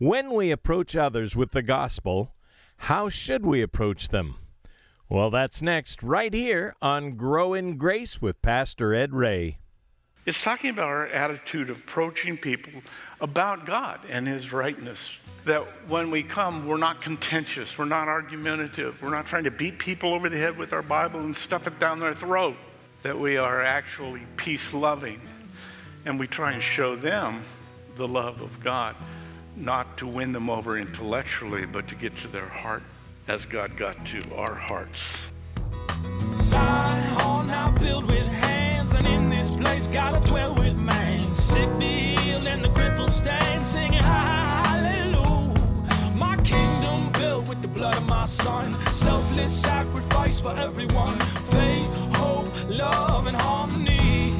When we approach others with the gospel, how should we approach them? Well, that's next, right here on Grow in Grace with Pastor Ed Ray. It's talking about our attitude of approaching people about God and His rightness. That when we come, we're not contentious, we're not argumentative, we're not trying to beat people over the head with our Bible and stuff it down their throat. That we are actually peace-loving, and we try and show them the love of God, not to win them over intellectually, but to get to their heart as God got to our hearts. Zion hall now built with hands, and in this place gotta dwell with man. Sick be healed and the crippled stand, singing hallelujah. My kingdom built with the blood of my son, selfless sacrifice for everyone. Faith, hope, love, and harmony.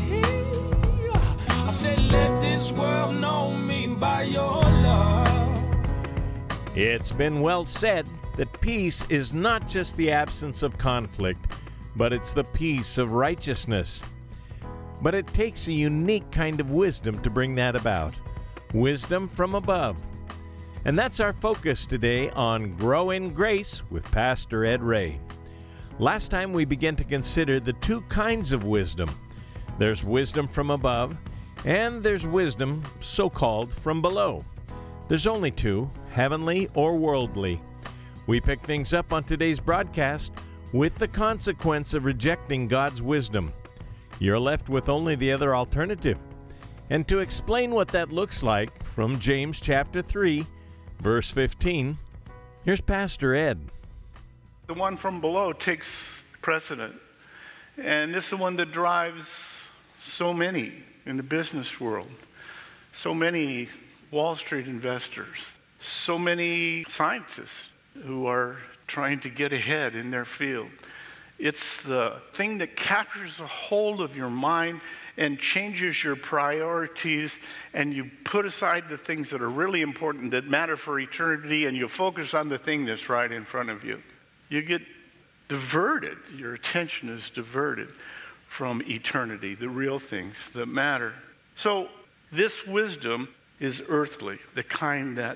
I said, let this world know me by your love. It's been well said that peace is not just the absence of conflict, but it's the peace of righteousness. But it takes a unique kind of wisdom to bring that about. Wisdom from above. And that's our focus today on Grow in Grace with Pastor Ed Ray. Last time we began to consider the two kinds of wisdom. There's wisdom from above, and there's wisdom, so-called, from below. There's only two, heavenly or worldly. We pick things up on today's broadcast with the consequence of rejecting God's wisdom. You're left with only the other alternative. And to explain what that looks like, from James chapter 3, verse 15, here's Pastor Ed. The one from below takes precedent. And this is the one that drives so many in the business world, so many Wall Street investors, so many scientists who are trying to get ahead in their field. It's the thing that captures a hold of your mind and changes your priorities, and you put aside the things that are really important, that matter for eternity, and you focus on the thing that's right in front of you. You get diverted. Your attention is diverted from eternity, the real things that matter. So this wisdom is earthly, the kind that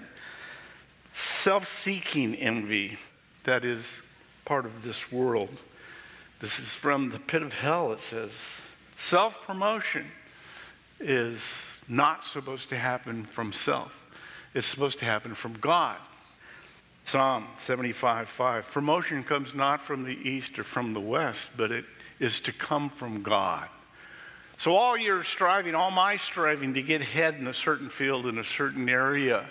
self-seeking envy that is part of this world. This is from the pit of hell, it says. Self-promotion is not supposed to happen from self. It's supposed to happen from God. Psalm 75:5. Promotion comes not from the east or from the west, but it is to come from God. So all your striving, all my striving to get ahead in a certain field, in a certain area,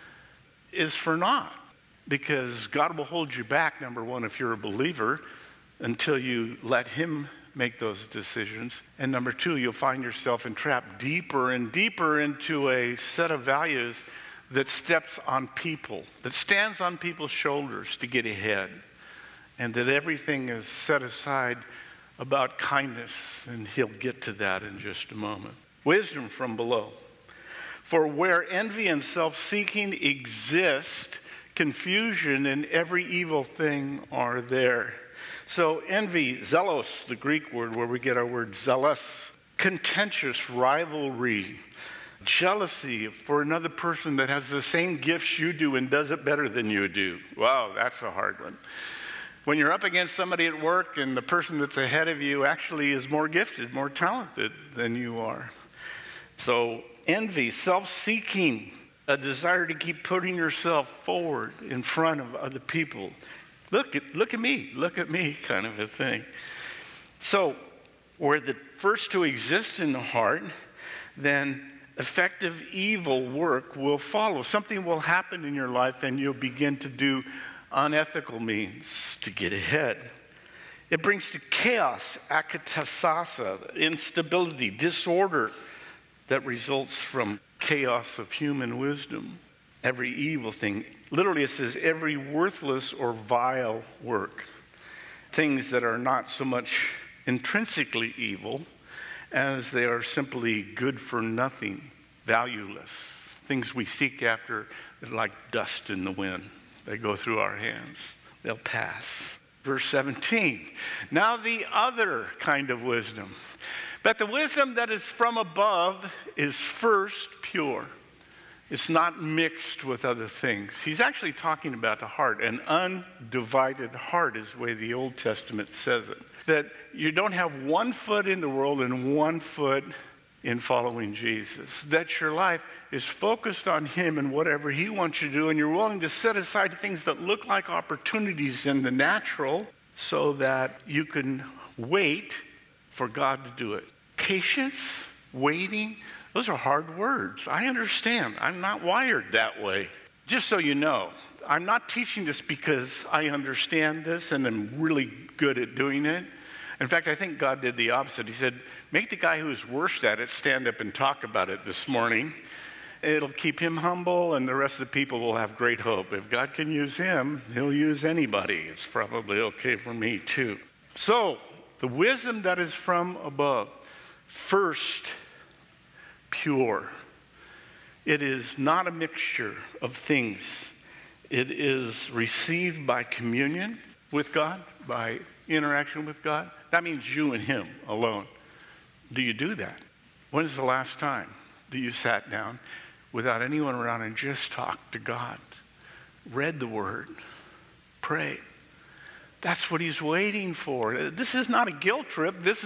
is for naught. Because God will hold you back, number one, if you're a believer, until you let Him make those decisions. And number two, you'll find yourself entrapped deeper and deeper into a set of values that steps on people, that stands on people's shoulders to get ahead. And that everything is set aside about kindness, and he'll get to that in just a moment. Wisdom from below. For where envy and self-seeking exist, confusion and every evil thing are there. So envy, zealous, the Greek word where we get our word zealous, contentious rivalry, jealousy for another person that has the same gifts you do and does it better than you do. Wow, that's a hard one. When you're up against somebody at work and the person that's ahead of you actually is more gifted, more talented than you are. So envy, self-seeking, a desire to keep putting yourself forward in front of other people. Look at me kind of a thing. So where the first two exist in the heart, then effective evil work will follow. Something will happen in your life and you'll begin to do unethical means to get ahead. It brings to chaos, akatasasa, instability, disorder that results from chaos of human wisdom. Every evil thing. Literally it says every worthless or vile work. Things that are not so much intrinsically evil as they are simply good for nothing, valueless. Things we seek after that are like dust in the wind. They go through our hands. They'll pass. Verse 17. Now the other kind of wisdom. But the wisdom that is from above is first pure. It's not mixed with other things. He's actually talking about the heart. An undivided heart is the way the Old Testament says it. That you don't have one foot in the world and one foot in following Jesus. That your life is focused on him and whatever he wants you to do, and you're willing to set aside things that look like opportunities in the natural so that you can wait for God to do it. Patience, waiting, those are hard words. I understand. I'm not wired that way. Just so you know, I'm not teaching this because I understand this and I'm really good at doing it. In fact, I think God did the opposite. He said, make the guy who's worst at it stand up and talk about it this morning. It'll keep him humble, and the rest of the people will have great hope. If God can use him, he'll use anybody. It's probably okay for me too. So, the wisdom that is from above, first, pure. It is not a mixture of things. It is received by communion with God, by interaction with God. That means you and him alone. Do you do that? When is the last time that you sat down without anyone around and just talked to God? Read the Word. Prayed. That's what he's waiting for. This is not a guilt trip. This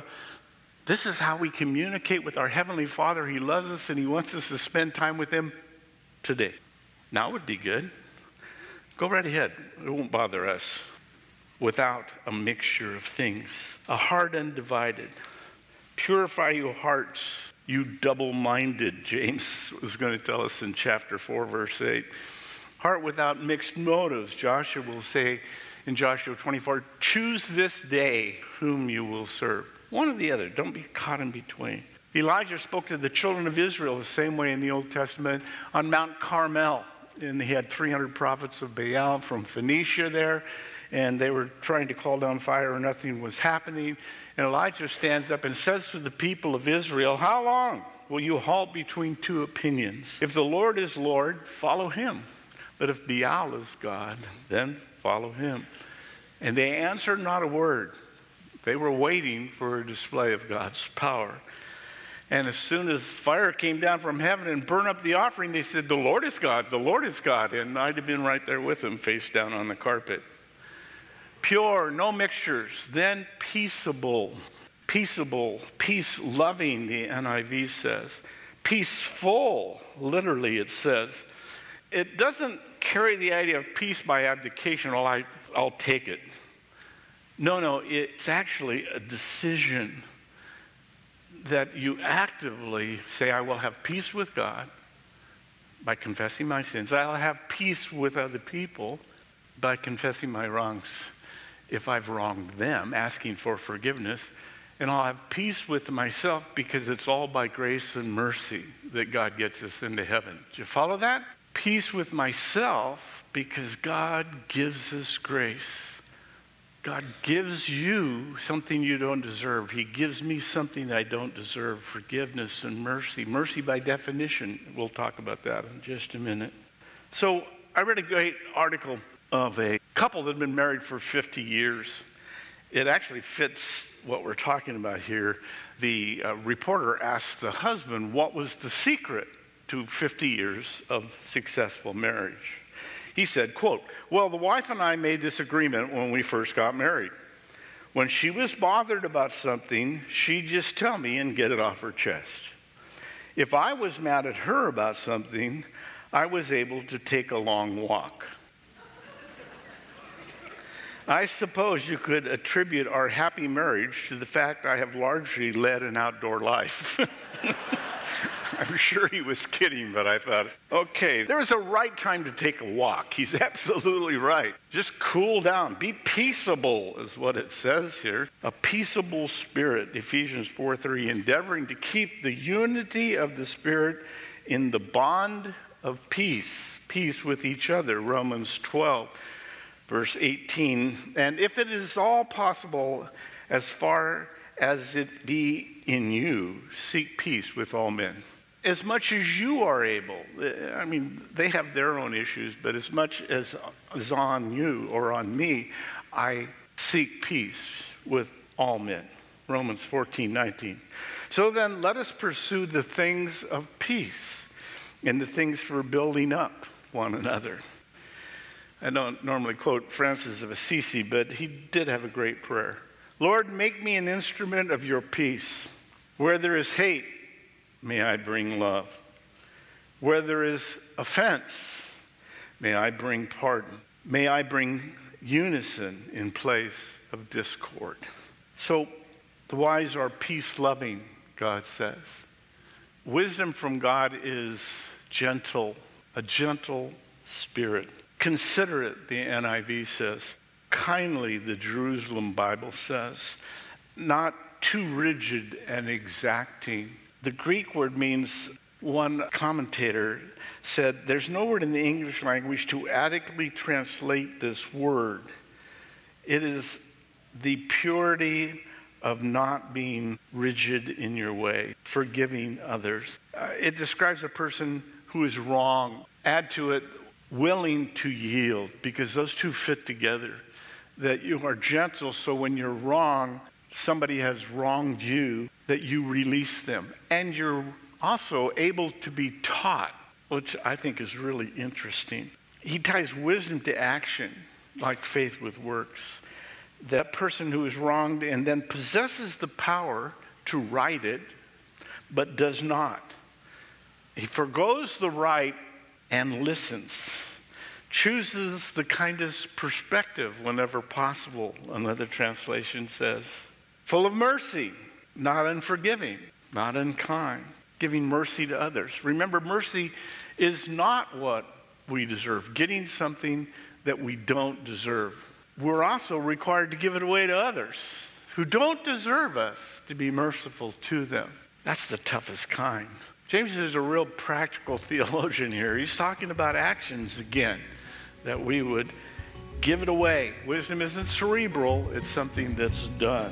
is how we communicate with our Heavenly Father. He loves us and he wants us to spend time with him today. Now would be good. Go right ahead. It won't bother us. Without a mixture of things. A heart undivided. Purify your hearts, you double-minded, James was going to tell us in chapter 4, verse 8. Heart without mixed motives. Joshua will say in Joshua 24, choose this day whom you will serve. One or the other. Don't be caught in between. Elijah spoke to the children of Israel the same way in the Old Testament on Mount Carmel. And he had 300 prophets of Baal from Phoenicia there. And they were trying to call down fire and nothing was happening. And Elijah stands up and says to the people of Israel, how long will you halt between two opinions? If the Lord is Lord, follow him. But if Baal is God, then follow him. And they answered not a word. They were waiting for a display of God's power. And as soon as fire came down from heaven and burned up the offering, they said, the Lord is God, the Lord is God. And I'd have been right there with them, face down on the carpet. Pure, no mixtures. Then peaceable, peace-loving, the NIV says. Peaceful, literally it says. It doesn't carry the idea of peace by abdication, well, I'll take it. No, it's actually a decision that you actively say, I will have peace with God by confessing my sins. I'll have peace with other people by confessing my wrongs if I've wronged them, asking for forgiveness. And I'll have peace with myself because it's all by grace and mercy that God gets us into heaven. Do you follow that? Peace with myself because God gives us grace. God gives you something you don't deserve. He gives me something I don't deserve, forgiveness and mercy. Mercy by definition. We'll talk about that in just a minute. So I read a great article of a couple that had been married for 50 years. It actually fits what we're talking about here. The reporter asked the husband what was the secret to 50 years of successful marriage. He said, quote, well, the wife and I made this agreement when we first got married. When she was bothered about something, she'd just tell me and get it off her chest. If I was mad at her about something, I was able to take a long walk. I suppose you could attribute our happy marriage to the fact I have largely led an outdoor life. I'm sure he was kidding, but I thought, okay, there's a right time to take a walk. He's absolutely right. Just cool down. Be peaceable is what it says here. A peaceable spirit, Ephesians 4:3, endeavoring to keep the unity of the Spirit in the bond of peace, peace with each other, Romans 12, verse 18. And if it is all possible, as far as it be in you, seek peace with all men. As much as you are able, I mean, they have their own issues, but as much as is on you or on me, I seek peace with all men. Romans 14:19. So then let us pursue the things of peace and the things for building up one another. I don't normally quote Francis of Assisi, but he did have a great prayer. Lord, make me an instrument of your peace. Where there is hate, may I bring love. Where there is offense, may I bring pardon. May I bring unison in place of discord. So the wise are peace-loving, God says. Wisdom from God is gentle, a gentle spirit. Considerate, the NIV says. Kindly, the Jerusalem Bible says. Not too rigid and exacting. The Greek word means, one commentator said, there's no word in the English language to adequately translate this word. It is the purity of not being rigid in your way, forgiving others. It describes a person who is wrong. Add to it, willing to yield, because those two fit together. That you are gentle, so when you're wrong, somebody has wronged you, that you release them. And you're also able to be taught, which I think is really interesting. He ties wisdom to action, like faith with works. That person who is wronged and then possesses the power to right it, but does not. He forgoes the right and listens. Chooses the kindest perspective whenever possible, another translation says. Full of mercy, not unforgiving, not unkind, giving mercy to others. Remember, mercy is not what we deserve, getting something that we don't deserve. We're also required to give it away to others who don't deserve us, to be merciful to them. That's the toughest kind. James is a real practical theologian here. He's talking about actions again, that we would give it away. Wisdom isn't cerebral, it's something that's done.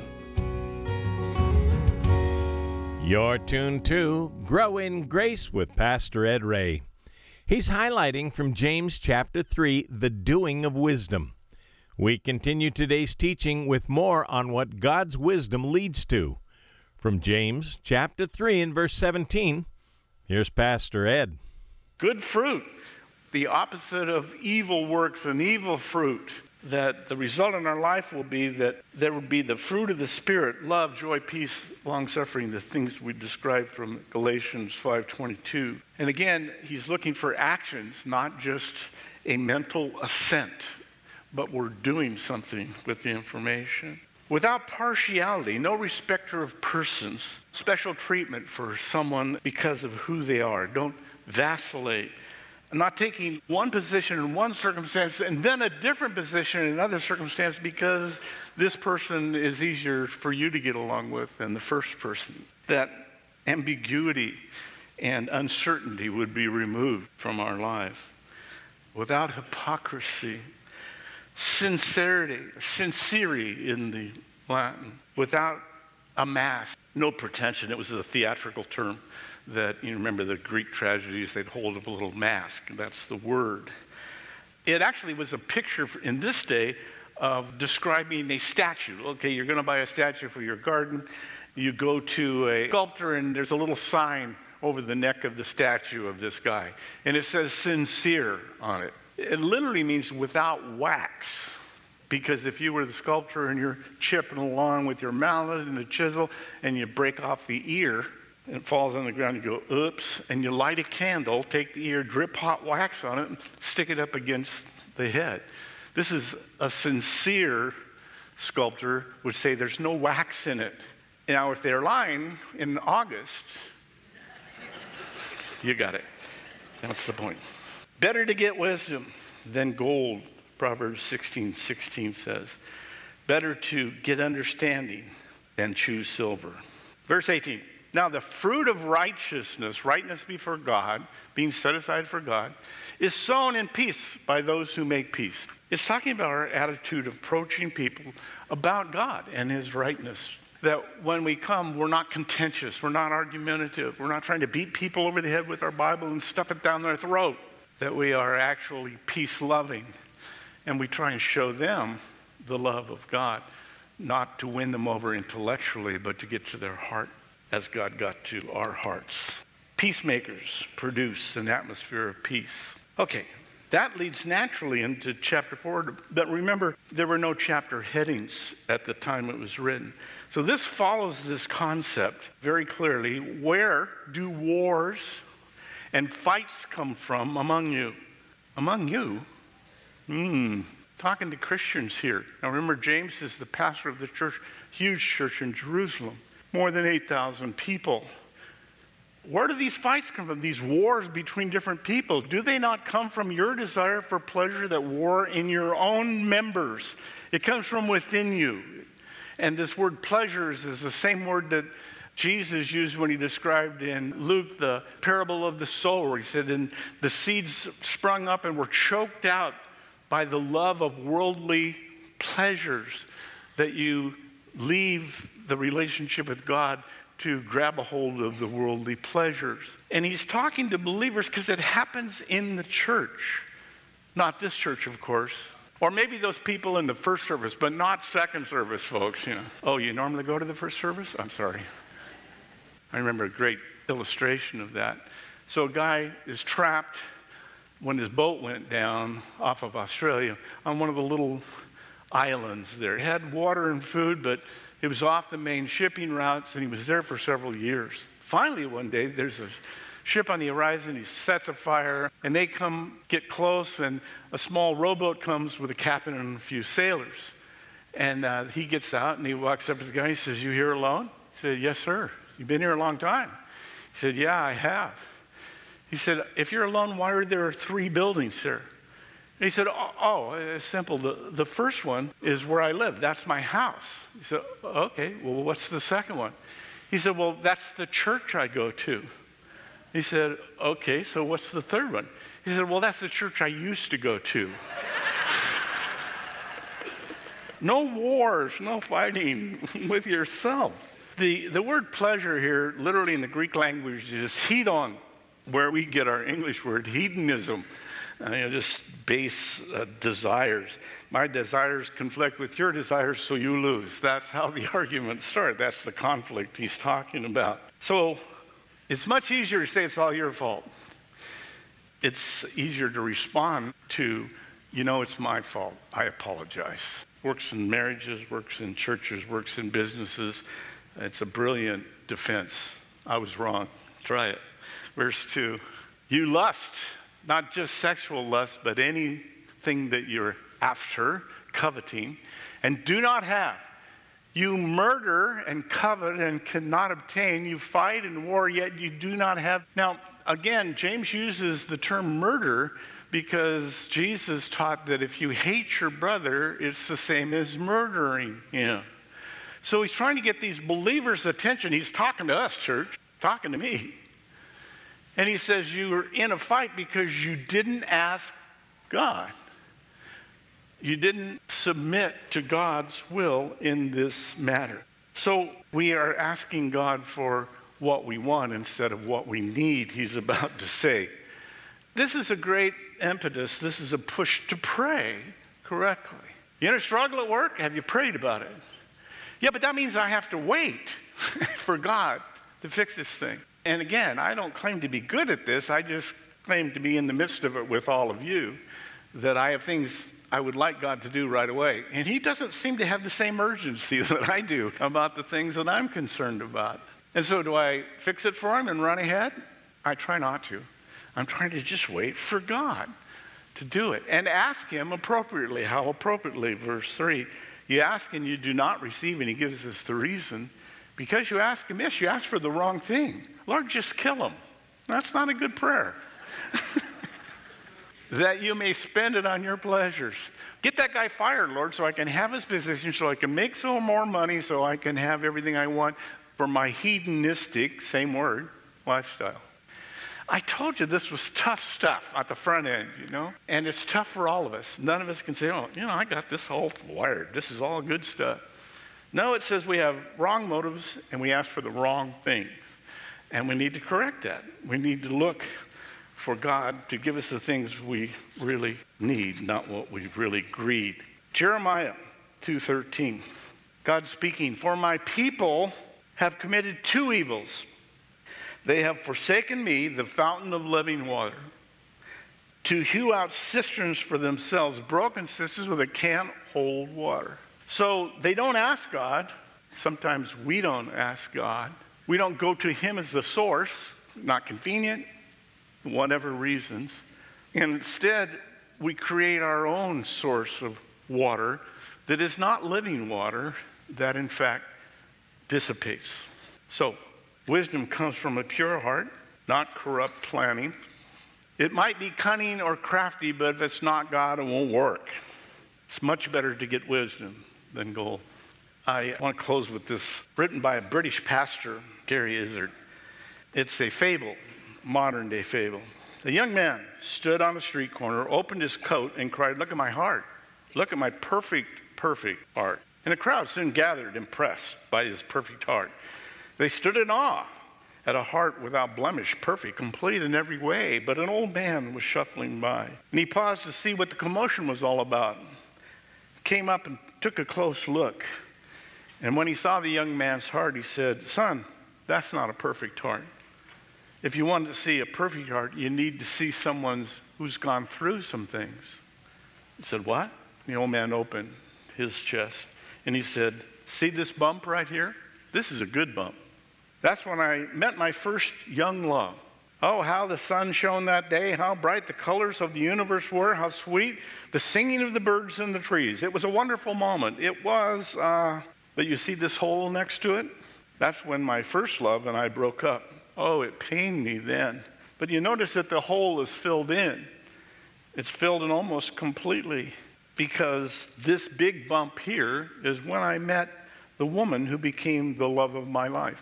You're tuned to Grow in Grace with Pastor Ed Ray. He's highlighting from James chapter 3, the doing of wisdom. We continue today's teaching with more on what God's wisdom leads to. From James chapter 3 and verse 17, here's Pastor Ed. Good fruit, the opposite of evil works and evil fruit, that the result in our life will be that there will be the fruit of the Spirit, love, joy, peace, long-suffering, the things we described from Galatians 5:22. And again, he's looking for actions, not just a mental assent, but we're doing something with the information. Without partiality, no respecter of persons, special treatment for someone because of who they are. Don't vacillate. Not taking one position in one circumstance and then a different position in another circumstance because this person is easier for you to get along with than the first person. That ambiguity and uncertainty would be removed from our lives. Without hypocrisy, sincerity, or sinceri in the Latin, without a mask, no pretension. It was a theatrical term that, you remember the Greek tragedies, they'd hold up a little mask. That's the word. It actually was a picture in this day of describing a statue. Okay, you're going to buy a statue for your garden. You go to a sculptor and there's a little sign over the neck of the statue of this guy. And it says sincere on it. It literally means without wax. Because if you were the sculptor and you're chipping along with your mallet and the chisel and you break off the ear and it falls on the ground, you go, oops, and you light a candle, take the ear, drip hot wax on it, and stick it up against the head. This is a sincere sculptor would say there's no wax in it. Now, if they're lying in August, you got it. That's the point. Better to get wisdom than gold, Proverbs 16:16 says. Better to get understanding than choose silver. Verse 18. Now the fruit of righteousness, rightness before God, being set aside for God, is sown in peace by those who make peace. It's talking about our attitude of approaching people about God and his rightness. That when we come, we're not contentious, we're not argumentative, we're not trying to beat people over the head with our Bible and stuff it down their throat. That we are actually peace-loving. And we try and show them the love of God, not to win them over intellectually, but to get to their heart as God got to our hearts. Peacemakers produce an atmosphere of peace. Okay, that leads naturally into chapter 4. But remember, there were no chapter headings at the time it was written. So this follows this concept very clearly. Where do wars and fights come from among you? Among you? Talking to Christians here. Now remember, James is the pastor of the church, huge church in Jerusalem. More than 8,000 people. Where do these fights come from? These wars between different people? Do they not come from your desire for pleasure that war in your own members? It comes from within you. And this word pleasures is the same word that Jesus used when he described in Luke the parable of the sower. He said, and the seeds sprung up and were choked out by the love of worldly pleasures, that you leave the relationship with God to grab a hold of the worldly pleasures. And he's talking to believers because it happens in the church. Not this church, of course. Or maybe those people in the first service, but not second service, folks. Oh, you normally go to the first service? I'm sorry. I remember a great illustration of that. So a guy is trapped when his boat went down off of Australia on one of the little islands there. It had water and food, but it was off the main shipping routes, and he was there for several years. Finally, one day, there's a ship on the horizon. He sets a fire, and they come get close, and a small rowboat comes with a captain and a few sailors. And he gets out, and he walks up to the guy. He says, "You here alone?" He said, "Yes, sir." "You've been here a long time?" He said, "Yeah, I have." He said, "If you're alone, why are there 3 buildings here?" And he said, it's simple. The first one is where I live. That's my house. He said, "Okay, well, what's the second one?" He said, "Well, that's the church I go to." He said, "Okay, so what's the third one?" He said, "Well, that's the church I used to go to." No wars, no fighting with yourself. The word pleasure here, literally in the Greek language, is hedon, where we get our English word hedonism. Just base desires. My desires conflict with your desires, so you lose. That's how the arguments start. That's the conflict he's talking about. So it's much easier to say it's all your fault. It's easier to respond to, it's my fault. I apologize. Works in marriages, works in churches, works in businesses. It's a brilliant defense. I was wrong. Try it. Verse 2, you lust. Not just sexual lust, but anything that you're after, coveting, and do not have. You murder and covet and cannot obtain. You fight and war, yet you do not have. Now, again, James uses the term murder because Jesus taught that if you hate your brother, it's the same as murdering him. So he's trying to get these believers' attention. He's talking to us, church, talking to me. And he says, you were in a fight because you didn't ask God. You didn't submit to God's will in this matter. So we are asking God for what we want instead of what we need, he's about to say. This is a great impetus. This is a push to pray correctly. You in a struggle at work? Have you prayed about it? Yeah, but that means I have to wait for God to fix this thing. And again, I don't claim to be good at this. I just claim to be in the midst of it with all of you, that I have things I would like God to do right away. And he doesn't seem to have the same urgency that I do about the things that I'm concerned about. And so do I fix it for him and run ahead? I try not to. I'm trying to just wait for God to do it and ask him appropriately. How appropriately? Verse 3, you ask and you do not receive, and he gives us the reason. Because you ask amiss, you ask for the wrong thing. Lord, just kill him. That's not a good prayer. That you may spend it on your pleasures. Get that guy fired, Lord, so I can have his position, so I can make some more money, so I can have everything I want for my hedonistic, same word, lifestyle. I told you this was tough stuff at the front end, and it's tough for all of us. None of us can say, I got this all wired. This is all good stuff. No, it says we have wrong motives and we ask for the wrong things. And we need to correct that. We need to look for God to give us the things we really need, not what we really greed. Jeremiah 2:13. God speaking, for my people have committed 2 evils. They have forsaken me, the fountain of living water, to hew out cisterns for themselves, broken cisterns where they can't hold water. So they don't ask God. Sometimes we don't ask God. We don't go to him as the source, not convenient, whatever reasons. And instead, we create our own source of water that is not living water, that in fact dissipates. So, wisdom comes from a pure heart, not corrupt planning. It might be cunning or crafty, but if it's not God, it won't work. It's much better to get wisdom than gold. I want to close with this, written by a British pastor, Gary Izzard. It's a fable, modern day fable. A young man stood on a street corner, opened his coat, and cried, "Look at my heart. Look at my perfect heart." And a crowd soon gathered, impressed by his perfect heart. They stood in awe at a heart without blemish, perfect, complete in every way. But an old man was shuffling by, and he paused to see what the commotion was all about. Came up and took a close look. And when he saw the young man's heart, he said, "Son, that's not a perfect heart. If you want to see a perfect heart, you need to see someone who's gone through some things." He said, "What?" The old man opened his chest, and he said, "See this bump right here? This is a good bump. That's when I met my first young love. Oh, how the sun shone that day, how bright the colors of the universe were, how sweet the singing of the birds in the trees. It was a wonderful moment. It was, but you see this hole next to it? That's when my first love and I broke up. Oh, it pained me then. But you notice that the hole is filled in. It's filled in almost completely, because this big bump here is when I met the woman who became the love of my life.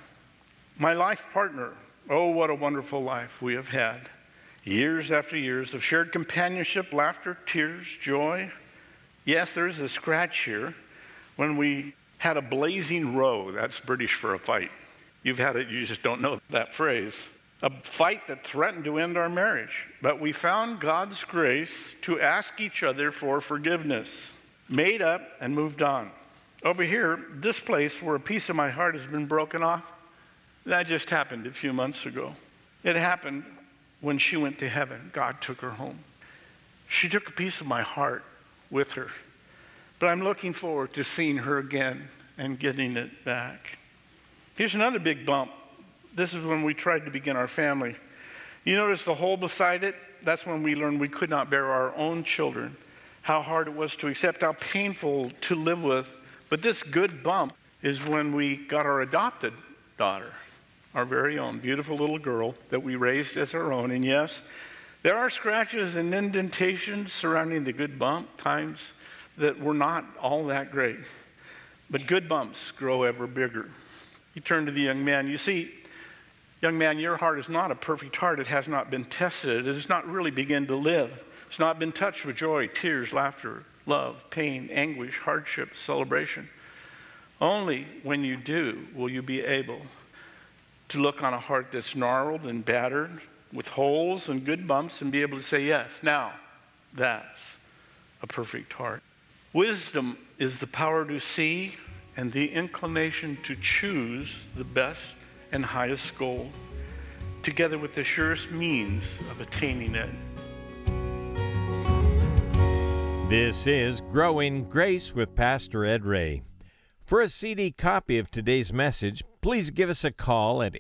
My life partner. Oh, what a wonderful life we have had. Years after years of shared companionship, laughter, tears, joy. Yes, there is a scratch here when we had a blazing row. That's British for a fight. You've had it, you just don't know that phrase. A fight that threatened to end our marriage. But we found God's grace to ask each other for forgiveness, made up and moved on. Over here, this place where a piece of my heart has been broken off, that just happened a few months ago. It happened when she went to heaven. God took her home. She took a piece of my heart with her. But I'm looking forward to seeing her again and getting it back. Here's another big bump. This is when we tried to begin our family. You notice the hole beside it? That's when we learned we could not bear our own children, how hard it was to accept, how painful to live with. But this good bump is when we got our adopted daughter, our very own beautiful little girl that we raised as our own. And yes, there are scratches and indentations surrounding the good bump, times that were not all that great. But good bumps grow ever bigger. He turned to the young man. You see, young man, your heart is not a perfect heart. It has not been tested. It has not really begun to live. It's not been touched with joy, tears, laughter, love, pain, anguish, hardship, celebration. Only when you do will you be able to look on a heart that's gnarled and battered with holes and good bumps and be able to say, yes, now that's a perfect heart. Wisdom is the power to see and the inclination to choose the best and highest goal, together with the surest means of attaining it. This is Growing Grace with Pastor Ed Ray. For a CD copy of today's message, please give us a call at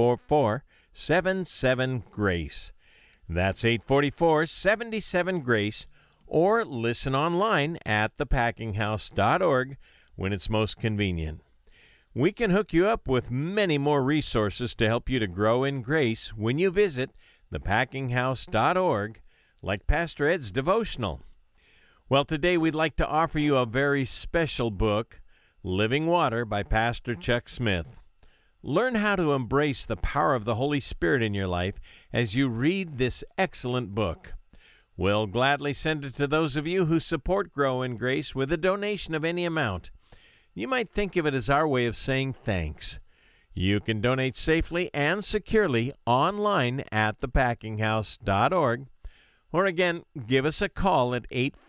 844-77-GRACE. That's 844-77-GRACE, or listen online at thepackinghouse.org when it's most convenient. We can hook you up with many more resources to help you to grow in grace when you visit thepackinghouse.org, like Pastor Ed's devotional. Well, today we'd like to offer you a very special book, Living Water by Pastor Chuck Smith. Learn how to embrace the power of the Holy Spirit in your life as you read this excellent book. We'll gladly send it to those of you who support Grow in Grace with a donation of any amount. You might think of it as our way of saying thanks. You can donate safely and securely online at thepackinghouse.org, or again, give us a call at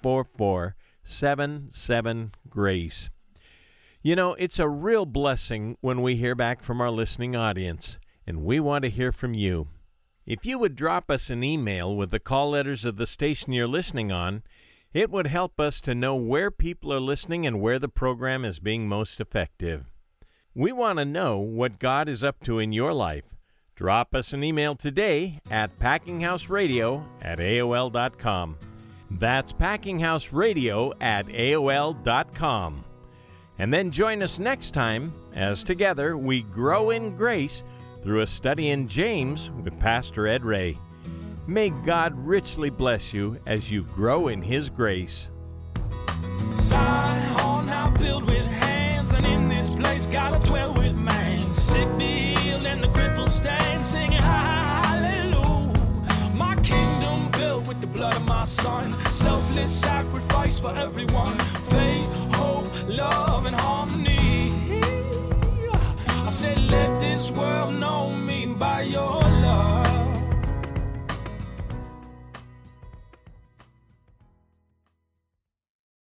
844-77-GRACE. You know, it's a real blessing when we hear back from our listening audience. and we want to hear from you. If you would drop us an email with the call letters of the station you're listening on, it would help us to know where people are listening and where the program is being most effective. We want to know what God is up to in your life. Drop us an email today at packinghouseradio@aol.com. That's packinghouseradio@aol.com. And then join us next time as together we grow in grace through a study in James with Pastor Ed Ray. May God richly bless you as you grow in His grace. Zion, now build with hands, and in this place gotta dwell with man. Sick be healed and the crippled stand, singing hallelujah. My kingdom built with the blood of my Son, selfless sacrifice for everyone. Faith, hope, love, and harmony. I said, let this world know me by your